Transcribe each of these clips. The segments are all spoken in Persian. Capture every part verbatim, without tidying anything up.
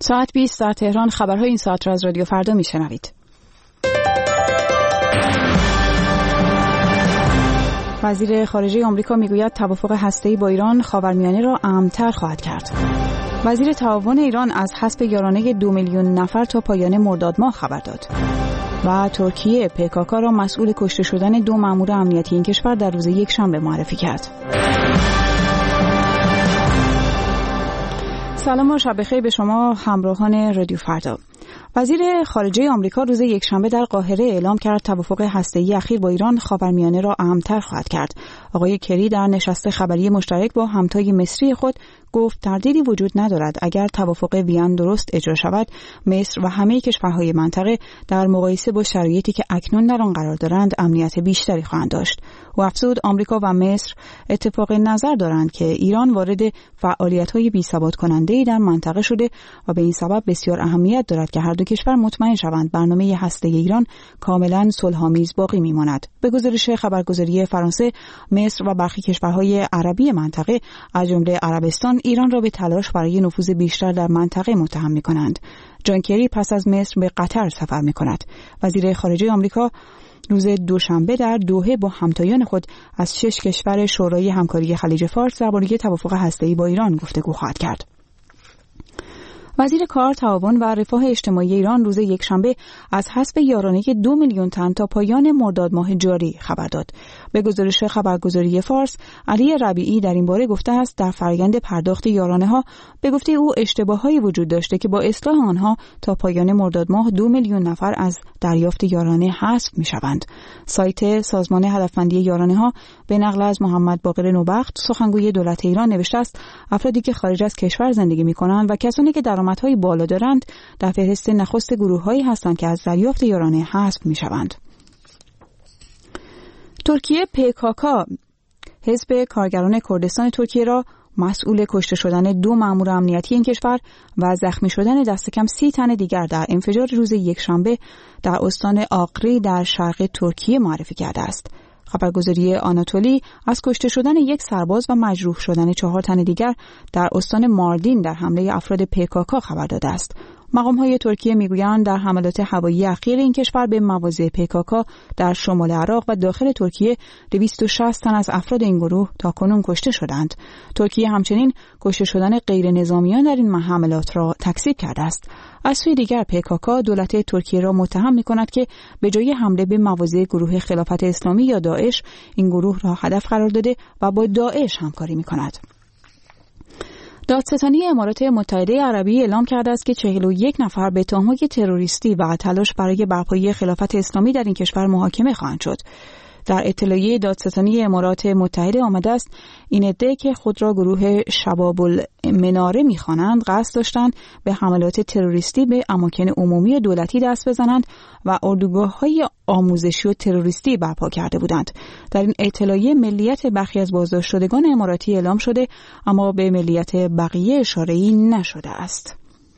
ساعت بیست در تهران. خبرهای این ساعت را از رادیو فردا میشنوید. وزیر خارجه آمریکا میگوید توافق هسته‌ای با ایران خاورمیانه را امن‌تر خواهد کرد. وزیر تعاون ایران از حذف یارانه دو میلیون نفر تا پایان مرداد ماه خبر داد. و ترکیه پیکاکا را مسئول کشته شدن دو مأمور امنیتی این کشور در روز یک شنبه معرفی کرد. سلام و شب بخیر به شما همراهان رادیو فردا. وزیر خارجه آمریکا روز یکشنبه در قاهره اعلام کرد توافق هسته‌ای اخیر با ایران خاورمیانه را امن‌تر خواهد کرد. آقای کری در نشست خبری مشترک با همتای مصری خود گفت تردیدی وجود ندارد اگر توافق وین درست اجرا شود، مصر و همه کشورهای منطقه در مقایسه با شرایطی که اکنون در آن قرار دارند امنیت بیشتری خواهند داشت. و افزود آمریکا و مصر اتفاق نظر دارند که ایران وارد فعالیت‌های بی‌ثبات کننده‌ای در منطقه شده و به این سبب بسیار اهمیت دارد که هر دو کشور مطمئن شوند برنامه هسته‌ای ایران کاملا صلح‌آمیز باقی می‌ماند. به گزارش خبرگزاری فرانسه، مصر و برخی کشورهای عربی منطقه از جمله عربستان ایران را به تلاش برای نفوذ بیشتر در منطقه متهم می‌کنند. جان کری پس از مصر به قطر سفر می‌کند. وزیر خارجه آمریکا روز دوشنبه در دوحه با همتایان خود از شش کشور شورای همکاری خلیج فارس درباره توافق هسته‌ای با ایران گفتگو خواهد کرد. وزیر کار، تعاون و رفاه اجتماعی ایران روز یکشنبه از حذف یارانه دو میلیون تن تا پایان مرداد ماه جاری خبر داد. به گزارش خبرگزاری فارس، علی ربیعی در این باره گفته است در فرآیند پرداخت یارانه ها به گفته او اشتباهایی وجود داشته که با اصلاح آنها تا پایان مرداد ماه دو میلیون نفر از دریافت یارانه حذف می شوند. سایت سازمان هدفمندی یارانه ها به نقل از محمد باقر نوبخت سخنگوی دولت ایران نوشته است افرادی که خارج از کشور زندگی می کنند و کسانی که درآمدهای بالا دارند در فهرست نخست گروه‌هایی هستند که از دریافت یارانه حذف می شوند. ترکیه پیکاکا حزب کارگران کردستان ترکیه را مسئول کشته شدن دو مأمور امنیتی این کشور و زخمی شدن دست کم سی تن دیگر در انفجار روز یکشنبه در استان آقری در شرق ترکیه معرفی کرده است. خبرگزاری آناتولی از کشته شدن یک سرباز و مجروح شدن چهار تن دیگر در استان ماردین در حمله افراد پیکاکا خبر داده است. مقام‌های ترکیه میگویند در حملات هوایی اخیر این کشور به مواضع پیکاکا در شمال عراق و داخل ترکیه دویست و شصت تن از افراد این گروه تاکنون کشته شدند. ترکیه همچنین کشته شدن غیر نظامیان در این حملات را تکذیب کرده است. از سوی دیگر پیکاکا دولت ترکیه را متهم می‌کند که به جای حمله به مواضع گروه خلافت اسلامی یا داعش این گروه را هدف قرار داده و با داعش همکاری می‌کند. دادستانی امارات متحده عربی اعلام کرده است که چهل و یک نفر به تهمات تروریستی و تلاش برای برپایی خلافت اسلامی در این کشور محاکمه خواهند شد. در اطلاعیه دادستانی امارات متحده آمده است این عده که خود را گروه شباب المناره می‌خوانند قصد داشتند به حملات تروریستی به اماکن عمومی دولتی دست بزنند و اردوگاه‌های آموزشی و تروریستی برپا کرده بودند. در این اطلاعیه ملیت برخی از بازداشت شدگان اماراتی اعلام شده اما به ملیت بقیه اشاره‌ای نشده است.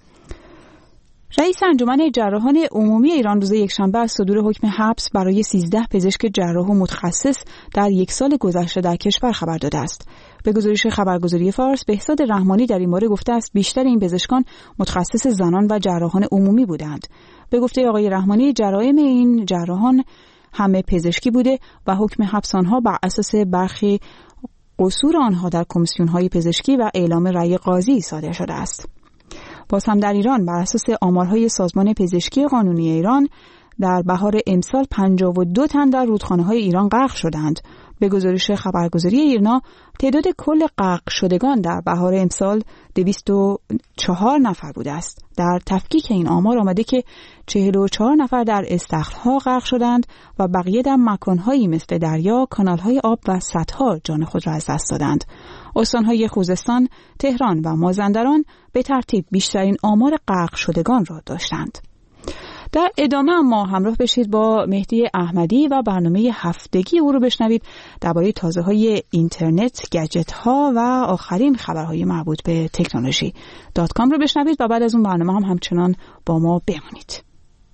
رئیس انجمن جراحان عمومی ایران روز یکشنبه از صدور حکم حبس برای سیزده پزشک جراح و متخصص در یک سال گذشته در کشور خبر داده است. به گزارش خبرگزاری فارس، بهزاد رحمانی در این باره گفته است بیشتر این پزشکان متخصص زنان و جراحان عمومی بودند. به گفته آقای رحمانی جرایم این جراحان همه پزشکی بوده و حکم حبس آنها بر اساس برخی قصور آنها در کمیسیون‌های پزشکی و اعلام رأی قاضی صادر شده است. باز هم در ایران بر اساس آمارهای سازمان پزشکی قانونی ایران در بهار امسال پنجاه و دو تن در رودخانه‌های ایران غرق شدند. به گزارش خبرگزاری ایرنا تعداد کل غرق شدگان در بهار امسال دویست و چهار نفر بوده است. در تفکیک این آمار آمده که چهل و چهار نفر در استخرها غرق شدند و بقیه در مکانهایی مثل دریا، کانال‌های آب و سدها جان خود را از دست دادند. استان‌های خوزستان، تهران و مازندران به ترتیب بیشترین آمار غرق شدگان را داشتند. در ادامه ما همراه بشید با مهدی احمدی و برنامه هفتگی او رو بشنوید درباره تازه‌های اینترنت، گجت‌ها و آخرین خبرهای مربوط به تکنولوژی. دات کام رو بشنوید و بعد از اون برنامه هم همچنان با ما بمانید.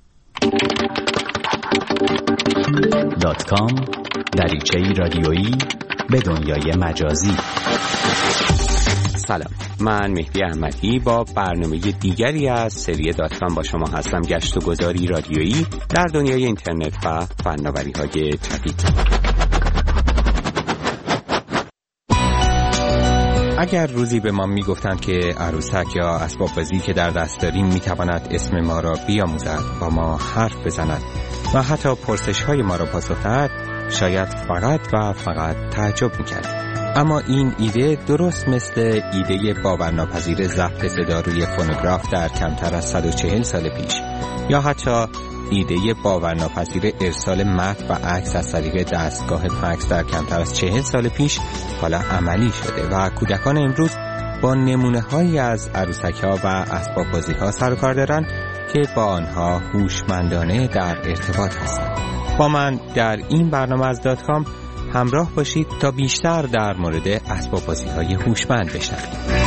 دات کام، دریچه‌ای رادیویی به دنیای مجازی. سلام، من مهدی احمدی با برنامه دیگری از سری دات کام با شما هستم. گشت و گذاری رادیویی در دنیای اینترنت و فناوری‌های جدید. اگر روزی به ما میگفتند که عروسک یا اسباب بازی که در دست داریم میتواند اسم ما را بیاموزد، با ما حرف بزند و حتی پرسش های ما را پاسخ دهد، شاید فقط و فقط تعجب میکردیم. اما این ایده درست مثل ایده باورناپذیر ضبط صدا روی فونوگراف در کمتر از صد و چهل سال پیش، یا حتی ایده باورناپذیر ارسال متن و عکس از طریق دستگاه فکس در کمتر از چهل سال پیش حالا عملی شده و کودکان امروز با نمونه‌هایی از عروسک‌ها و اسباب بازی‌ها سر و کار دارند که با آنها هوشمندانه در ارتباط هستند. با من در این برنامه از دات کام همراه باشید تا بیشتر در مورد اسباب بازی‌های هوشمند بشنوید.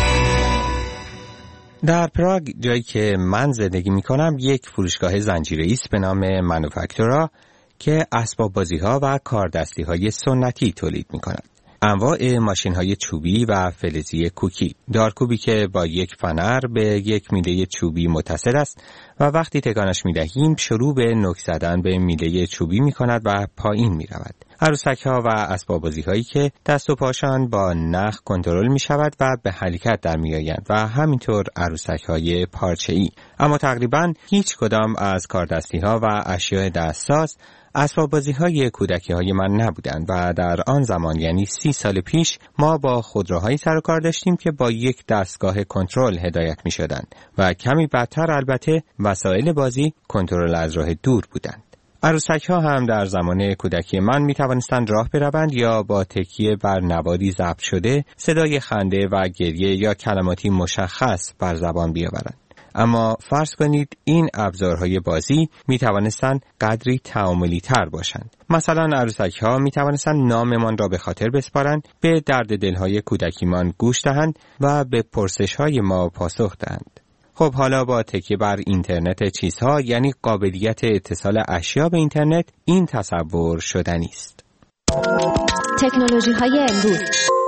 در پراگ، جایی که من زندگی می‌کنم، یک فروشگاه زنجیره‌ای است به نام مانوفکتورا که اسباب بازی‌ها و کاردستی‌های سنتی تولید می‌کند. انواع ماشین‌های چوبی و فلزی کوکی، دارکوبی که با یک فنر به یک میله چوبی متصل است و وقتی تکانش می‌دهیم شروع به نوک زدن به میله چوبی می‌کند و پایین می‌رود. عروسک‌ها و اسباب بازی‌هایی که دست و پاشان با نخ کنترل می‌شود و به حرکت در می‌آیند و همینطور عروسک‌های پارچه‌ای. اما تقریباً هیچ کدام از کاردستی‌ها و اشیاء دستساز اسباب بازی‌های کودکی‌های من نبودند و در آن زمان، یعنی سی سال پیش، ما با خودروهایی سر و کار داشتیم که با یک دستگاه کنترل هدایت می‌شدند و کمی بدتر البته وسایل بازی کنترل از راه دور بودند. عروسک‌ها هم در زمان کودکی من می‌توانستند راه بروند یا با تکیه بر نوادی ضبط شده صدای خنده و گریه یا کلماتی مشخص بر زبان بیاورند. اما فرض کنید این ابزارهای بازی می توانستند قدری تعاملی تر باشند. مثلا عروسک‌ها می توانستند ناممان را به خاطر بسپارند، به درد دلهای کودکیمان گوش دهند و به پرسش‌های ما پاسخ دهند. خب حالا با تکیه بر اینترنت چیزها، یعنی قابلیت اتصال اشیا به اینترنت، این تصور شدنی است. تکنولوژی‌های امروز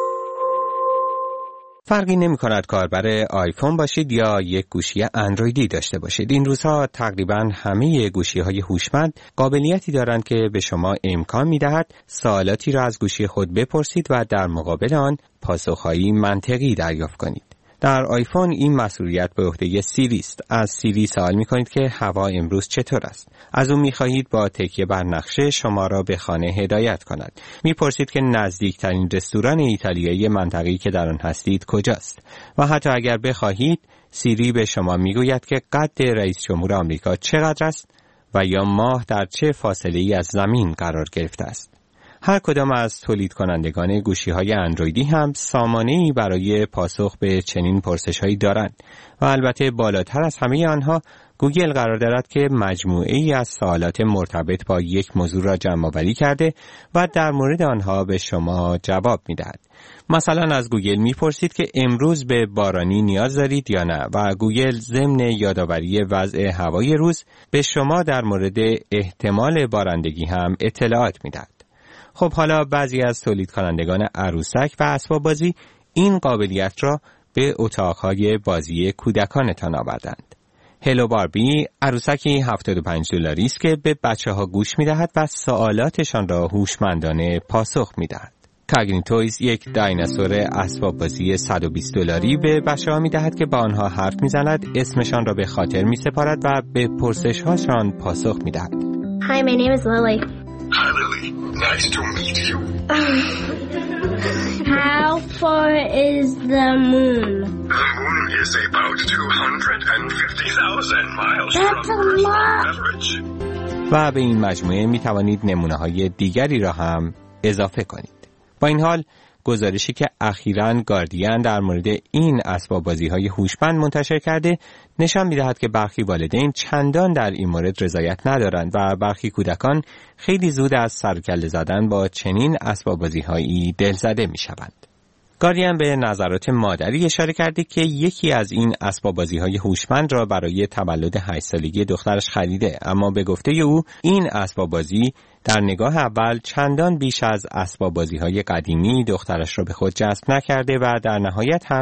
فرقی نمی کند کاربر آیفون باشید یا یک گوشی اندرویدی داشته باشید. این روزها تقریباً همه گوشی‌های هوشمند قابلیتی دارند که به شما امکان می‌دهد سوالاتی را از گوشی خود بپرسید و در مقابل آن پاسخ‌هایی منطقی دریافت کنید. در آیفون این مسئولیت به عهده سیری است. از سیری سوال می‌کنید که هوا امروز چطور است. از او می‌خواهید با تکیه بر نقشه شما را به خانه هدایت کند. می‌پرسید که نزدیکترین رستوران ایتالیایی منطقه‌ای که در آن هستید کجاست. و حتی اگر بخواهید، سیری به شما می‌گوید که قد رئیس جمهور آمریکا چقدر است و یا ماه در چه فاصله‌ای از زمین قرار گرفته است. هر کدام از تولید کنندگان گوشی‌های اندرویدی هم سامانه‌ای برای پاسخ به چنین پرسش‌هایی دارند و البته بالاتر از همه آنها گوگل قرار دارد که مجموعه‌ای از سوالات مرتبط با یک موضوع را جمع‌آوری کرده و در مورد آنها به شما جواب می‌دهد. مثلا از گوگل می‌پرسید که امروز به بارانی نیاز دارید یا نه و گوگل ضمن یادآوری وضع هوای روز به شما در مورد احتمال بارندگی هم اطلاعات می‌دهد. خب حالا بعضی از تولید کنندگان عروسک و اسباب بازی این قابلیت را به اتاقهای بازی کودکانتان آوردند. هلو باربی عروسکی هفتاد و پنج دلاری است که به بچه‌ها گوش می‌دهد و سوالاتشان را هوشمندانه پاسخ می‌دهد. کاگنی تویز یک دایناسور اسباب بازی صد و بیست دلاری به بچه‌ها می‌دهد که با آنها حرف می‌زند، اسمشان را به خاطر می‌سپارد و به پرسش‌هاشان پاسخ می‌دهد. Hi, my name is Lily. Hi, Lily. Nice to meet you. How far is the moon? The moon is about two hundred fifty thousand miles That's from a Earth's lot. average. و به این مجموعه می توانید نمونه‌های دیگری را هم اضافه کنید. با این حال گزارشی که اخیراً گاردین در مورد این اسباب بازی‌های هوشمند منتشر کرده نشان می‌دهد که برخی والدین چندان در این مورد رضایت ندارند و برخی کودکان خیلی زود از سر و کله زدن با چنین اسباب بازی‌هایی دلزده می‌شوند. گاردین به نظرات مادری اشاره کرده که یکی از این اسباب بازی‌های هوشمند را برای تولد هشت سالگی دخترش خریده، اما به گفته او این اسباب بازی در نگاه اول چندان بیش از اسباب بازی‌های قدیمی دخترش را به خود جذب نکرده و در نهایت هم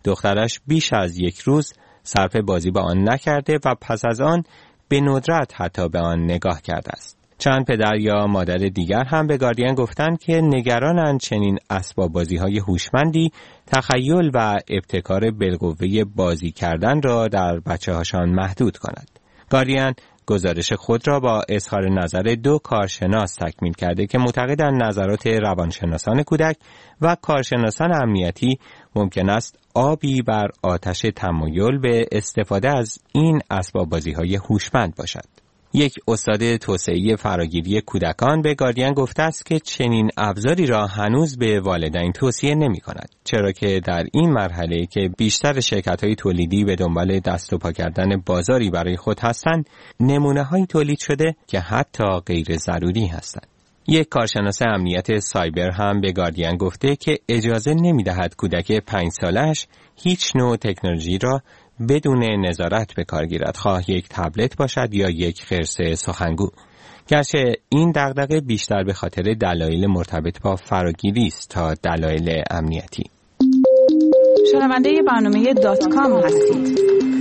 دخترش بیش از یک روز صرف بازی با آن نکرده و پس از آن به ندرت حتی به آن نگاه کرده است. چند پدر یا مادر دیگر هم به گاردین گفتند که نگرانند چنین اسباب بازی‌های هوشمندی تخیل و ابتکار بالقوه بازی کردن را در بچه‌هاشان محدود کند. گاردین گزارش خود را با اظهار نظر دو کارشناس تکمیل کرده که معتقدند نظرات روانشناسان کودک و کارشناسان امنیتی ممکن است آبی بر آتش تمایل به استفاده از این اسباب بازی‌های هوشمند باشد. یک استاد توسعه فراگیری کودکان به گاردین گفته است که چنین ابزاری را هنوز به والدین توصیه نمی کند، چرا که در این مرحله که بیشتر شرکت‌های تولیدی به دنبال دست و پا کردن بازاری برای خود هستند، نمونه‌هایی تولید شده که حتی غیر ضروری هستند. یک کارشناس امنیت سایبر هم به گاردین گفته که اجازه نمی‌دهد کودک پنج سالش هیچ نوع تکنولوژی را بدون نظارت به کار گیرد، خواه یک تبلت باشد یا یک خرس سخنگو. گرچه این دغدغه بیشتر به خاطر دلایل مرتبط با فراگیری است تا دلایل امنیتی. شنونده برنامه دات کام هستید.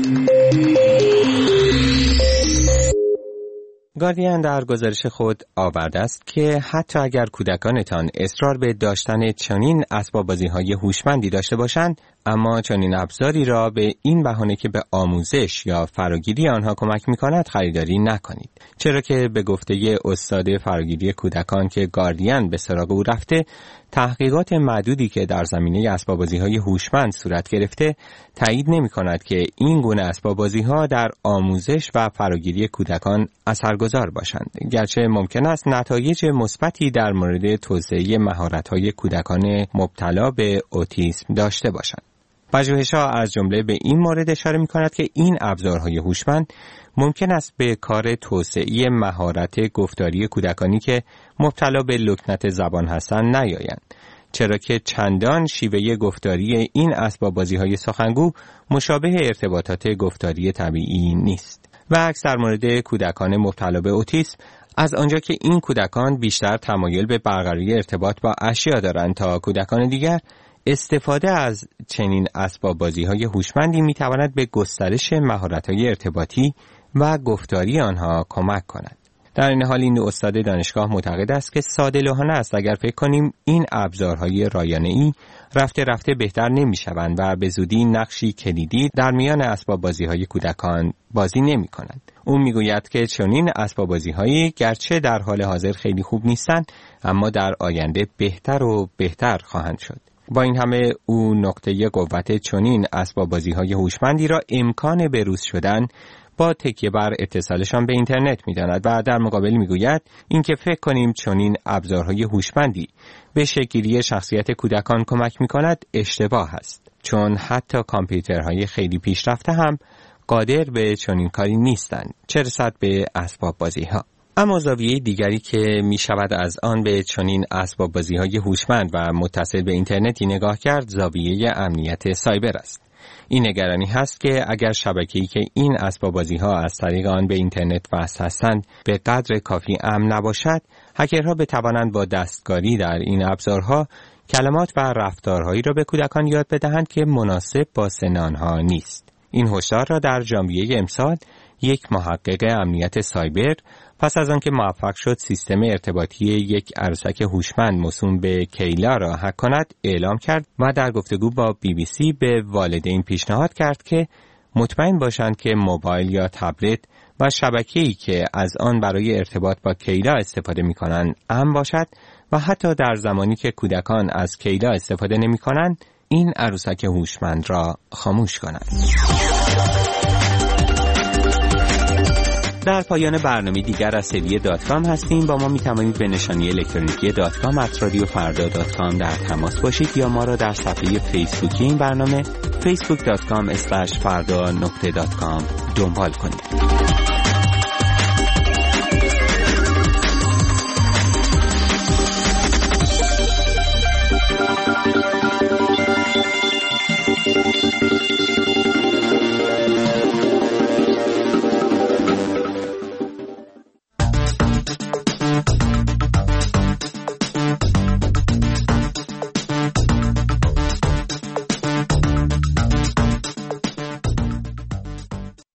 گاردین در گزارش خود آورده است که حتی اگر کودکانتان اصرار به داشتن چنین اسباب بازی‌های هوشمندی داشته باشند، اما چنین ابزاری را به این بهانه که به آموزش یا فراگیری آنها کمک می‌کند خریداری نکنید، چرا که به گفته استاد فراگیری کودکان که گاردین به سراغ او رفته، تحقیقات معدودی که در زمینه اسباب بازی‌های هوشمند صورت گرفته تایید نمی‌کند که این گونه اسباب بازی‌ها در آموزش و فراگیری کودکان اثرگذار باشند، گرچه ممکن است نتایج مثبتی در مورد توسعه مهارت‌های کودکان مبتلا به اوتیسم داشته باشند. پژوهش‌ها از جمله به این مورد اشاره می‌کند که این ابزارهای هوشمند ممکن است به کار توسعه مهارت گفتاری کودکانی که مبتلا به لکنت زبان هستند نیایند، چرا که چندان شیوه گفتاری این اسباب بازی‌های سخنگو مشابه ارتباطات گفتاری طبیعی نیست. و عکس در مورد کودکان مبتلا به اوتیسم، از آنجا که این کودکان بیشتر تمایل به برقراری ارتباط با اشیا دارند تا کودکان دیگر، استفاده از چنین اسباب بازی‌های هوشمندی می‌تواند به گسترش مهارت‌های ارتباطی و گفتاری آنها کمک کند. در این حال این استاد دانشگاه معتقد است که ساده‌لوحانه است اگر فکر کنیم این ابزارهای رایانه‌ای رفته رفته بهتر نمی‌شوند و به زودی نقشی کلیدی در میان اسباب بازی‌های کودکان بازی نمی‌کنند. او می‌گوید که چنین اسباب بازی‌هایی گرچه در حال حاضر خیلی خوب نیستند، اما در آینده بهتر و بهتر خواهند شد. با این همه او نقطه قوت چنین اسباب بازی‌های هوشمندی را امکان بروز شدن با تکیه بر اتصالشان به اینترنت می‌داند و در مقابل می‌گوید اینکه فکر کنیم چنین ابزارهای هوشمندی به شکل‌گیری شخصیت کودکان کمک می‌کند اشتباه است، چون حتی کامپیوترهای خیلی پیشرفته هم قادر به چنین کاری نیستند، چه رسد به اسباب بازی‌ها. اما زاویه دیگری که می شود از آن به چنین اسباب بازی‌های هوشمند و متصل به اینترنتی نگاه کرد، زاویه امنیت سایبر است. این نگرانی هست که اگر شبکه‌ای که این اسباب بازی‌ها از طریق آن به اینترنت وصل هستند به قدر کافی امن نباشد، هکرها بتوانند با دستکاری در این ابزارها کلمات و رفتارهایی را به کودکان یاد بدهند که مناسب با سن آنها نیست. این هشدار را در ژانویه امسال یک محقق امنیت سایبر پس از آنکه موفق شد سیستم ارتباطی یک عروسک هوشمند موسوم به کیلا را هک کند اعلام کرد و در گفتگو با بی بی سی به والدین پیشنهاد کرد که مطمئن باشند که موبایل یا تبلت و شبکه‌ای که از آن برای ارتباط با کیلا استفاده می‌کنند امن باشد و حتی در زمانی که کودکان از کیلا استفاده نمی‌کنند این عروسک هوشمند را خاموش کنند. در پایان برنامه دیگر از سری دات کام هستیم. با ما می توانید به نشانی الکترونیکی دات کام ات رادیو فردا دات کام در تماس باشید یا ما را در صفحه فیسبوکی این برنامه فیسبوک دات کام اسلش فردا نقطه دات کام دنبال کنید.